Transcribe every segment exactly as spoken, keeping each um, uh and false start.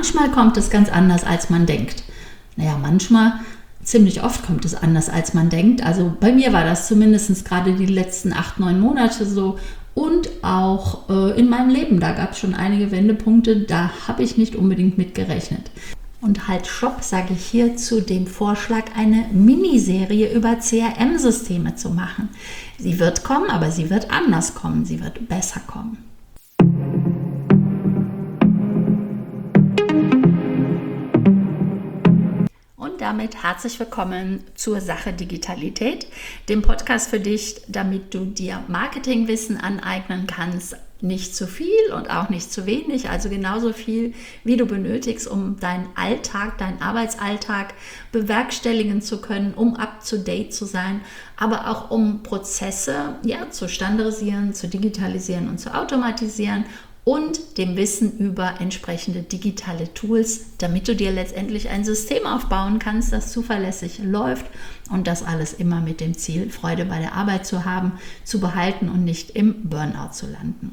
manchmal kommt es ganz anders, als man denkt. Naja, manchmal, ziemlich oft kommt es anders, als man denkt. Also bei mir war das zumindest gerade die letzten acht, neun Monate so. Und auch äh, in meinem Leben, da gab es schon einige Wendepunkte, da habe ich nicht unbedingt mit gerechnet. Und halt Stopp, sage ich hier zu dem Vorschlag, eine Miniserie über C R M-Systeme zu machen. Sie wird kommen, aber sie wird anders kommen, sie wird besser kommen. Und damit herzlich willkommen zur Sache Digitalität, dem Podcast für dich, damit du dir Marketingwissen aneignen kannst. Nicht zu viel und auch nicht zu wenig, also genauso viel, wie du benötigst, um deinen Alltag, deinen Arbeitsalltag bewerkstelligen zu können, um up-to-date zu sein, aber auch um Prozesse ja, zu standardisieren, zu digitalisieren und zu automatisieren und dem Wissen über entsprechende digitale Tools, damit du dir letztendlich ein System aufbauen kannst, das zuverlässig läuft und das alles immer mit dem Ziel, Freude bei der Arbeit zu haben, zu behalten und nicht im Burnout zu landen.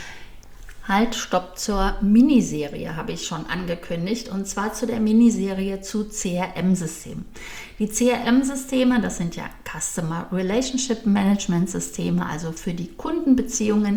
Halt, Stopp zur Miniserie habe ich schon angekündigt, und zwar zu der Miniserie zu C R M-Systemen. Die C R M-Systeme, das sind ja Customer Relationship Management Systeme, also für die Kundenbeziehungen,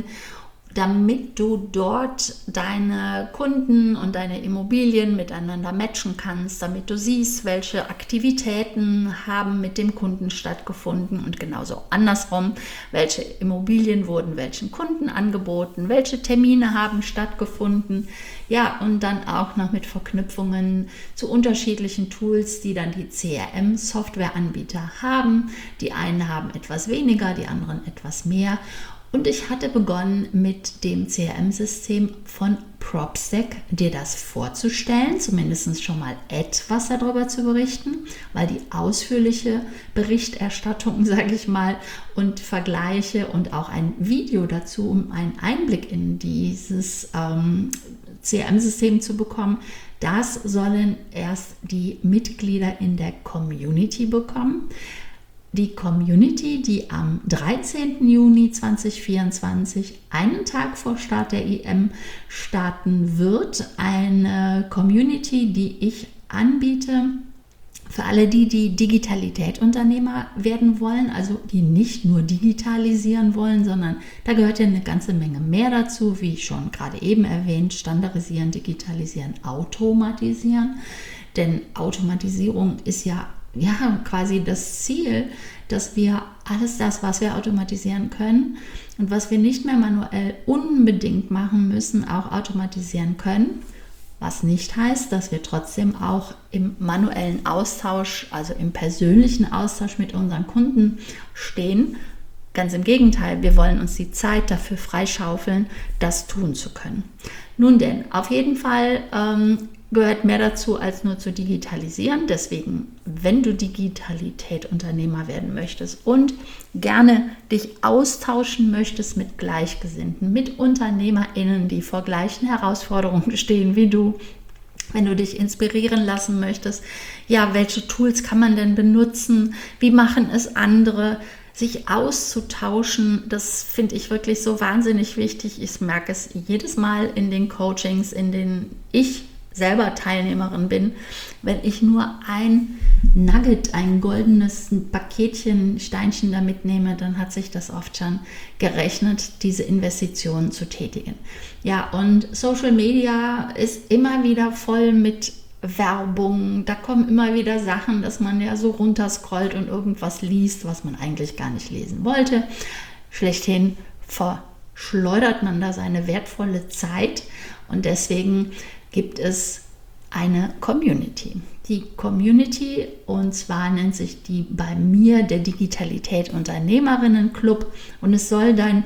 damit du dort deine Kunden und deine Immobilien miteinander matchen kannst, damit du siehst, welche Aktivitäten haben mit dem Kunden stattgefunden und genauso andersrum, welche Immobilien wurden welchen Kunden angeboten, welche Termine haben stattgefunden, ja, und dann auch noch mit Verknüpfungen zu unterschiedlichen Tools, die dann die C R M-Softwareanbieter haben. Die einen haben etwas weniger, die anderen etwas mehr. Und ich hatte begonnen mit dem C R M-System von PropStack, dir das vorzustellen, zumindest schon mal etwas darüber zu berichten, weil die ausführliche Berichterstattung, sage ich mal, und Vergleiche und auch ein Video dazu, um einen Einblick in dieses ähm, C R M-System zu bekommen, das sollen erst die Mitglieder in der Community bekommen. Die Community, die am dreizehnten Juni zweitausendvierundzwanzig, einen Tag vor Start der I M, starten wird. Eine Community, die ich anbiete für alle die, die Digitalität-Unternehmer werden wollen, also die nicht nur digitalisieren wollen, sondern da gehört ja eine ganze Menge mehr dazu, wie schon gerade eben erwähnt, standardisieren, digitalisieren, automatisieren. Denn Automatisierung ist ja Ja, quasi das Ziel, dass wir alles das, was wir automatisieren können und was wir nicht mehr manuell unbedingt machen müssen, auch automatisieren können. Was nicht heißt, dass wir trotzdem auch im manuellen Austausch, also im persönlichen Austausch mit unseren Kunden stehen. Ganz im Gegenteil, wir wollen uns die Zeit dafür freischaufeln, das tun zu können. Nun denn, auf jeden Fall ähm, gehört mehr dazu, als nur zu digitalisieren. Deswegen, wenn du Digitalität-Unternehmer werden möchtest und gerne dich austauschen möchtest mit Gleichgesinnten, mit UnternehmerInnen, die vor gleichen Herausforderungen stehen wie du, wenn du dich inspirieren lassen möchtest, ja, welche Tools kann man denn benutzen? Wie machen es andere? Sich auszutauschen, das finde ich wirklich so wahnsinnig wichtig. Ich merke es jedes Mal in den Coachings, in denen ich selber Teilnehmerin bin, wenn ich nur ein Nugget, ein goldenes Paketchen, Steinchen da mitnehme, dann hat sich das oft schon gerechnet, diese Investitionen zu tätigen. Ja, und Social Media ist immer wieder voll mit Werbung, da kommen immer wieder Sachen, dass man ja so runterscrollt und irgendwas liest, was man eigentlich gar nicht lesen wollte. Schlechthin verschleudert man da seine wertvolle Zeit, und deswegen gibt es eine Community. Die Community, und zwar nennt sich die bei mir der Digitalität Unternehmerinnen Club, und es soll dein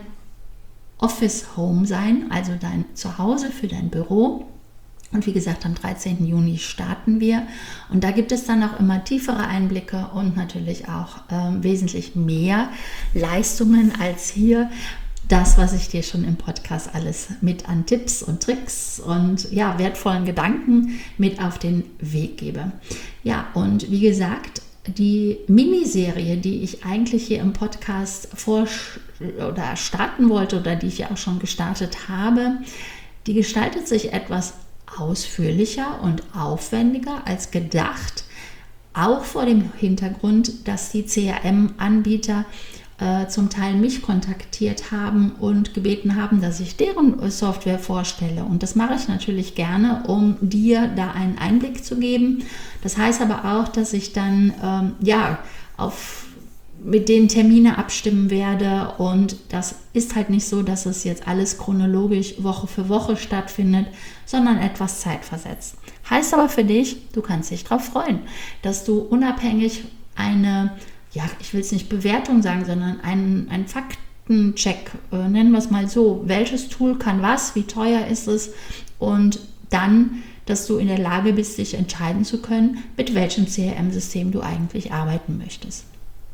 Office Home sein, also dein Zuhause für dein Büro. Und wie gesagt, am dreizehnten Juni starten wir, und da gibt es dann auch immer tiefere Einblicke und natürlich auch äh, wesentlich mehr Leistungen als hier. Das, was ich dir schon im Podcast alles mit an Tipps und Tricks und ja, wertvollen Gedanken mit auf den Weg gebe. Ja, und wie gesagt, die Miniserie, die ich eigentlich hier im Podcast vor oder starten wollte oder die ich ja auch schon gestartet habe, die gestaltet sich etwas ausführlicher und aufwendiger als gedacht, auch vor dem Hintergrund, dass die C R M-Anbieter äh, zum Teil mich kontaktiert haben und gebeten haben, dass ich deren Software vorstelle. Und das mache ich natürlich gerne, um dir da einen Einblick zu geben. Das heißt aber auch, dass ich dann ähm, ja auf mit denen Termine abstimmen werde, und das ist halt nicht so, dass es jetzt alles chronologisch Woche für Woche stattfindet, sondern etwas zeitversetzt. Heißt aber für dich, du kannst dich darauf freuen, dass du unabhängig eine, ja, ich will es nicht Bewertung sagen, sondern einen, einen Faktencheck, äh, nennen wir es mal so, welches Tool kann was, wie teuer ist es, und dann, dass du in der Lage bist, dich entscheiden zu können, mit welchem C R M-System du eigentlich arbeiten möchtest.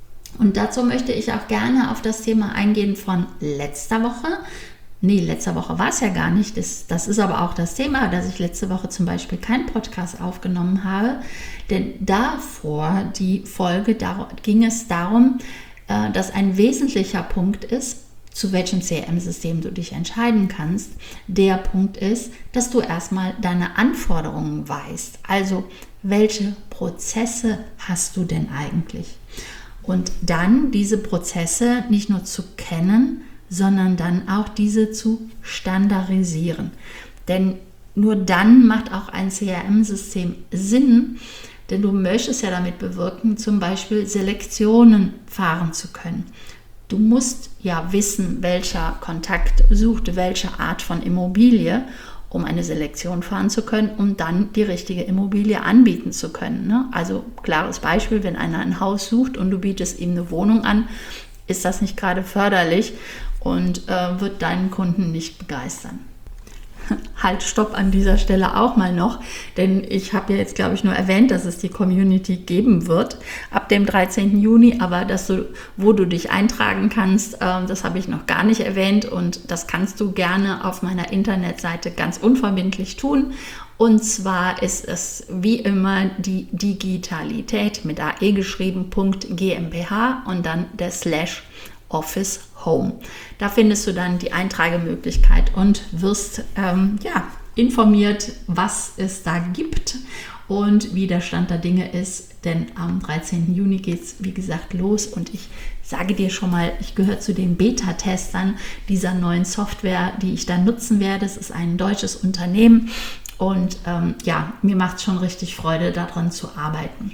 Und dazu möchte ich auch gerne auf das Thema eingehen von letzter Woche. Nee, letzte Woche war es ja gar nicht. Das, das ist aber auch das Thema, dass ich letzte Woche zum Beispiel keinen Podcast aufgenommen habe. Denn davor, die Folge, da ging es darum, äh, dass ein wesentlicher Punkt ist, zu welchem C R M-System du dich entscheiden kannst. Der Punkt ist, dass du erstmal deine Anforderungen weißt. Also, welche Prozesse hast du denn eigentlich? Und dann diese Prozesse nicht nur zu kennen, sondern dann auch diese zu standardisieren. Denn nur dann macht auch ein C R M-System Sinn, denn du möchtest ja damit bewirken, zum Beispiel Selektionen fahren zu können. Du musst ja wissen, welcher Kontakt sucht welche Art von Immobilie, um eine Selektion fahren zu können, um dann die richtige Immobilie anbieten zu können. Ne? Also klares Beispiel, wenn einer ein Haus sucht und du bietest ihm eine Wohnung an, ist das nicht gerade förderlich und äh, wird deinen Kunden nicht begeistern. Halt, stopp an dieser Stelle auch mal noch, denn ich habe ja jetzt, glaube ich, nur erwähnt, dass es die Community geben wird ab dem dreizehnten Juni, aber dass du, wo du dich eintragen kannst, äh, das habe ich noch gar nicht erwähnt, und das kannst du gerne auf meiner Internetseite ganz unverbindlich tun. Und zwar ist es wie immer die Digitalität mit A E geschrieben, .gmbh und dann der Slash Office Home. Da findest du dann die Eintragemöglichkeit und wirst ähm, ja, informiert, was es da gibt und wie der Stand der Dinge ist. Denn am dreizehnten Juni geht es, wie gesagt, los, und ich sage dir schon mal, ich gehöre zu den Beta-Testern dieser neuen Software, die ich dann nutzen werde. Es ist ein deutsches Unternehmen, und ähm, ja, mir macht es schon richtig Freude, daran zu arbeiten.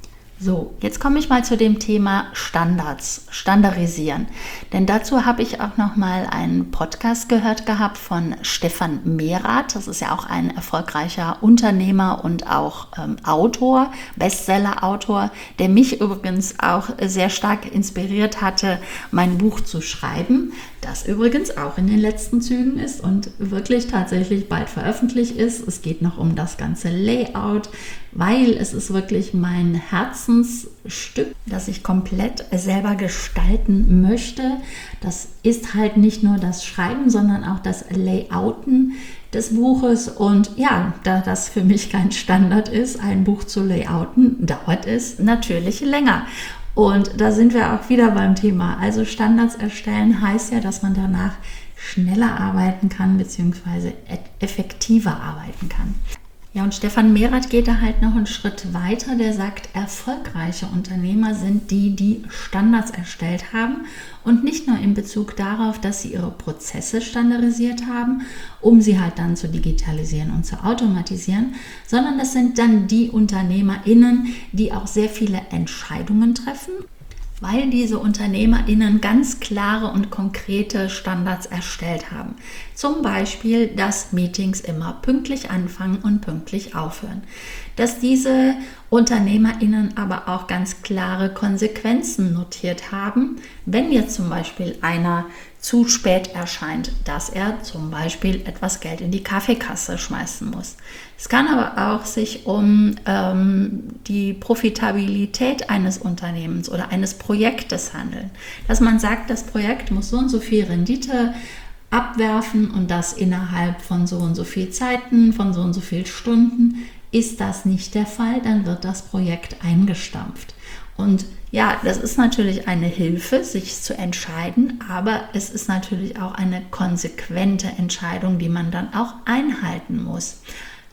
So, jetzt komme ich mal zu dem Thema Standards, standardisieren. Denn dazu habe ich auch noch mal einen Podcast gehört gehabt von Stefan Mehrath. Das ist ja auch ein erfolgreicher Unternehmer und auch ähm, Autor, Bestseller-Autor, der mich übrigens auch sehr stark inspiriert hatte, mein Buch zu schreiben, das übrigens auch in den letzten Zügen ist und wirklich tatsächlich bald veröffentlicht ist. Es geht noch um das ganze Layout, weil es ist wirklich mein Herzensstück, das ich komplett selber gestalten möchte. Das ist halt nicht nur das Schreiben, sondern auch das Layouten des Buches. Und ja, da das für mich kein Standard ist, ein Buch zu layouten, dauert es natürlich länger. Und da sind wir auch wieder beim Thema. Also Standards erstellen heißt ja, dass man danach schneller arbeiten kann, beziehungsweise effektiver arbeiten kann. Ja, und Stefan Mehrath geht da halt noch einen Schritt weiter. Der sagt, erfolgreiche Unternehmer sind die, die Standards erstellt haben, und nicht nur in Bezug darauf, dass sie ihre Prozesse standardisiert haben, um sie halt dann zu digitalisieren und zu automatisieren, sondern das sind dann die UnternehmerInnen, die auch sehr viele Entscheidungen treffen, weil diese UnternehmerInnen ganz klare und konkrete Standards erstellt haben. Zum Beispiel, dass Meetings immer pünktlich anfangen und pünktlich aufhören. Dass diese UnternehmerInnen aber auch ganz klare Konsequenzen notiert haben, wenn jetzt zum Beispiel einer zu spät erscheint, dass er zum Beispiel etwas Geld in die Kaffeekasse schmeißen muss. Es kann aber auch sich um ähm, die Profitabilität eines Unternehmens oder eines Projektes handeln. Dass man sagt, das Projekt muss so und so viel Rendite abwerfen und das innerhalb von so und so viel Zeiten, von so und so viel Stunden. Ist das nicht der Fall, dann wird das Projekt eingestampft. Und ja, das ist natürlich eine Hilfe, sich zu entscheiden, aber es ist natürlich auch eine konsequente Entscheidung, die man dann auch einhalten muss.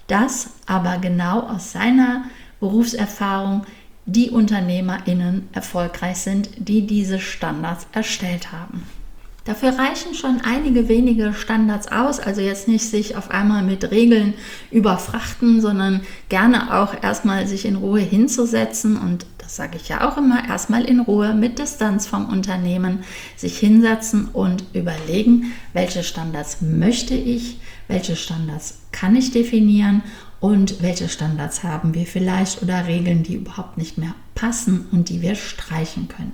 dass aber genau aus seiner Berufserfahrung die UnternehmerInnen erfolgreich sind, die diese Standards erstellt haben. Dafür reichen schon einige wenige Standards aus, also jetzt nicht sich auf einmal mit Regeln überfrachten, sondern gerne auch erstmal sich in Ruhe hinzusetzen und das sage ich ja auch immer, erstmal in Ruhe mit Distanz vom Unternehmen sich hinsetzen und überlegen, welche Standards möchte ich, welche Standards kann ich definieren und welche Standards haben wir vielleicht oder Regeln, die überhaupt nicht mehr passen und die wir streichen können.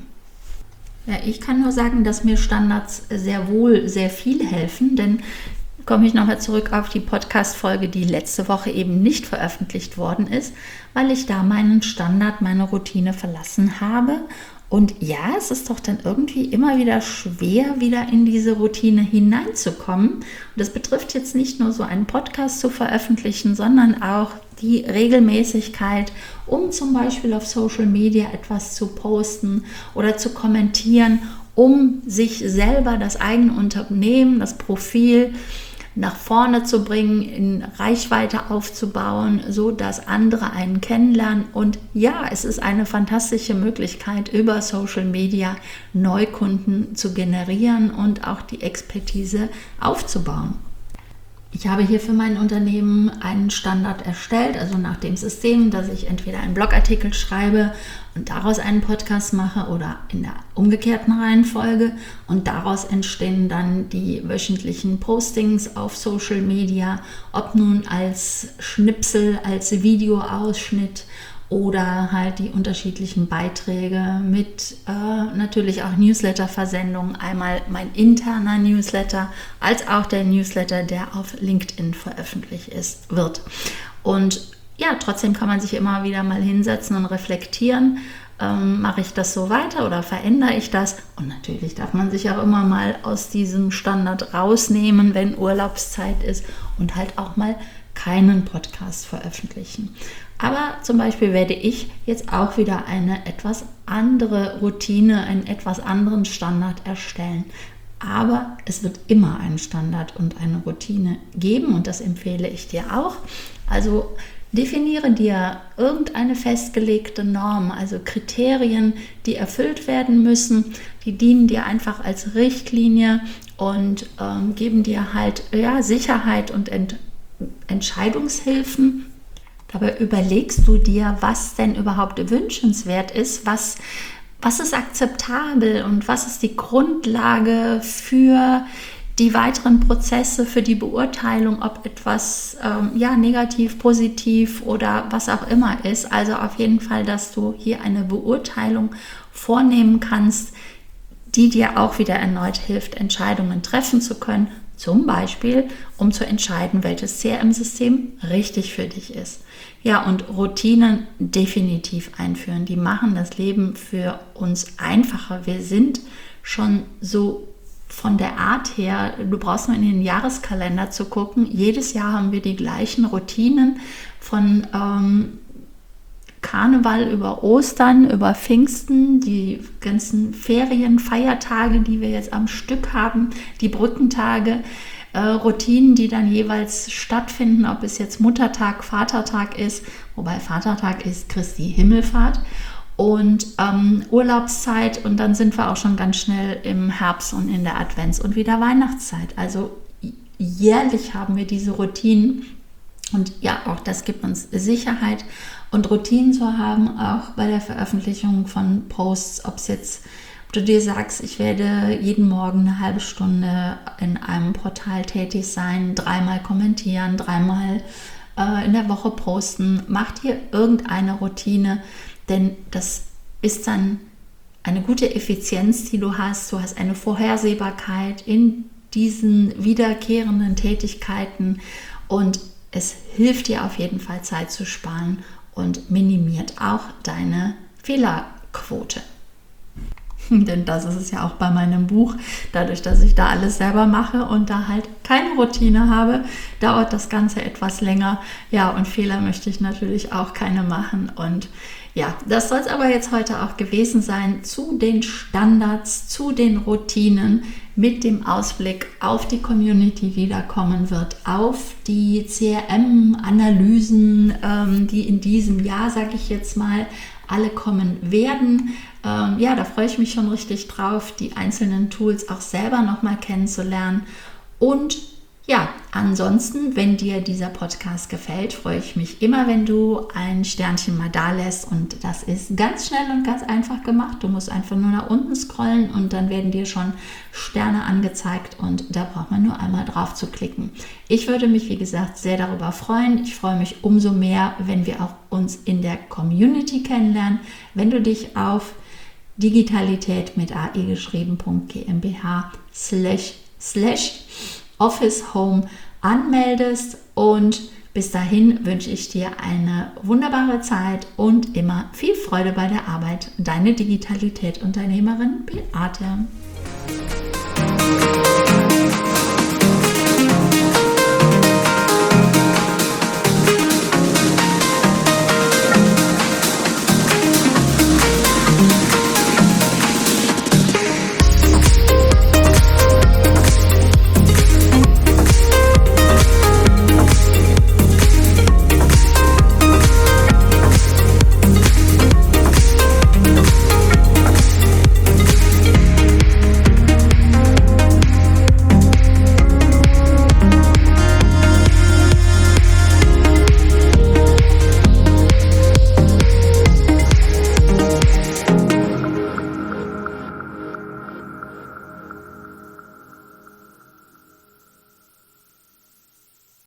Ja, ich kann nur sagen, dass mir Standards sehr wohl sehr viel helfen, denn komme ich nochmal zurück auf die Podcast-Folge, die letzte Woche eben nicht veröffentlicht worden ist, weil ich da meinen Standard, meine Routine verlassen habe. Und ja, es ist doch dann irgendwie immer wieder schwer, wieder in diese Routine hineinzukommen. Und das betrifft jetzt nicht nur so einen Podcast zu veröffentlichen, sondern auch die Regelmäßigkeit, um zum Beispiel auf Social Media etwas zu posten oder zu kommentieren, um sich selber, das eigene Unternehmen, das Profil nach vorne zu bringen, in Reichweite aufzubauen, so dass andere einen kennenlernen. Und ja, es ist eine fantastische Möglichkeit, über Social Media Neukunden zu generieren und auch die Expertise aufzubauen. Ich habe hier für mein Unternehmen einen Standard erstellt, also nach dem System, dass ich entweder einen Blogartikel schreibe und daraus einen Podcast mache oder in der umgekehrten Reihenfolge und daraus entstehen dann die wöchentlichen Postings auf Social Media, ob nun als Schnipsel, als Videoausschnitt oder halt die unterschiedlichen Beiträge mit äh, natürlich auch Newsletter-Versendungen. Einmal mein interner Newsletter, als auch der Newsletter, der auf LinkedIn veröffentlicht ist, wird. Und ja, trotzdem kann man sich immer wieder mal hinsetzen und reflektieren. Ähm, mache ich das so weiter oder verändere ich das? Und natürlich darf man sich auch immer mal aus diesem Standard rausnehmen, wenn Urlaubszeit ist und halt auch mal keinen Podcast veröffentlichen. Aber zum Beispiel werde ich jetzt auch wieder eine etwas andere Routine, einen etwas anderen Standard erstellen. Aber es wird immer einen Standard und eine Routine geben und das empfehle ich dir auch. Also definiere dir irgendeine festgelegte Norm, also Kriterien, die erfüllt werden müssen. Die dienen dir einfach als Richtlinie und ähm, geben dir halt ja, Sicherheit und Ent- Entscheidungshilfen. Dabei überlegst du dir, was denn überhaupt wünschenswert ist, was, was ist akzeptabel und was ist die Grundlage für die weiteren Prozesse, für die Beurteilung, ob etwas ähm, ja, negativ, positiv oder was auch immer ist. Also auf jeden Fall, dass du hier eine Beurteilung vornehmen kannst, die dir auch wieder erneut hilft, Entscheidungen treffen zu können. Zum Beispiel, um zu entscheiden, welches C R M-System richtig für dich ist. Ja, und Routinen definitiv einführen. Die machen das Leben für uns einfacher. Wir sind schon so von der Art her, du brauchst nur in den Jahreskalender zu gucken. Jedes Jahr haben wir die gleichen Routinen von ähm, Karneval über Ostern, über Pfingsten, die ganzen Ferien, Feiertage, die wir jetzt am Stück haben, die Brückentage, äh, Routinen, die dann jeweils stattfinden, ob es jetzt Muttertag, Vatertag ist, wobei Vatertag ist Christi Himmelfahrt und ähm, Urlaubszeit und dann sind wir auch schon ganz schnell im Herbst und in der Advents- und wieder Weihnachtszeit. Also jährlich haben wir diese Routinen und ja, auch das gibt uns Sicherheit. Und Routinen zu haben, auch bei der Veröffentlichung von Posts, ob es jetzt, ob du dir sagst, ich werde jeden Morgen eine halbe Stunde in einem Portal tätig sein, dreimal kommentieren, dreimal äh, in der Woche posten, mach dir irgendeine Routine, denn das ist dann eine gute Effizienz, die du hast. Du hast eine Vorhersehbarkeit in diesen wiederkehrenden Tätigkeiten und es hilft dir auf jeden Fall Zeit zu sparen und minimiert auch deine Fehlerquote. Denn das ist es ja auch bei meinem Buch, dadurch, dass ich da alles selber mache und da halt keine Routine habe, dauert das Ganze etwas länger. Ja, und Fehler möchte ich natürlich auch keine machen. Und ja, das soll es aber jetzt heute auch gewesen sein zu den Standards, zu den Routinen mit dem Ausblick auf die Community, die da kommen wird, auf die C R M-Analysen, ähm, die in diesem Jahr, sage ich jetzt mal, alle kommen werden. Ähm, ja, da freue ich mich schon richtig drauf, die einzelnen Tools auch selber nochmal kennenzulernen. Und ja, ansonsten, wenn dir dieser Podcast gefällt, freue ich mich immer, wenn du ein Sternchen mal da lässt. Und das ist ganz schnell und ganz einfach gemacht. Du musst einfach nur nach unten scrollen und dann werden dir schon Sterne angezeigt und da braucht man nur einmal drauf zu klicken. Ich würde mich, wie gesagt, sehr darüber freuen. Ich freue mich umso mehr, wenn wir auch uns in der Community kennenlernen, wenn du dich auf Digitalität mit A E geschrieben.gmbH slash slash Office Home anmeldest, und bis dahin wünsche ich dir eine wunderbare Zeit und immer viel Freude bei der Arbeit. Deine Digitalität-Unternehmerin Beate.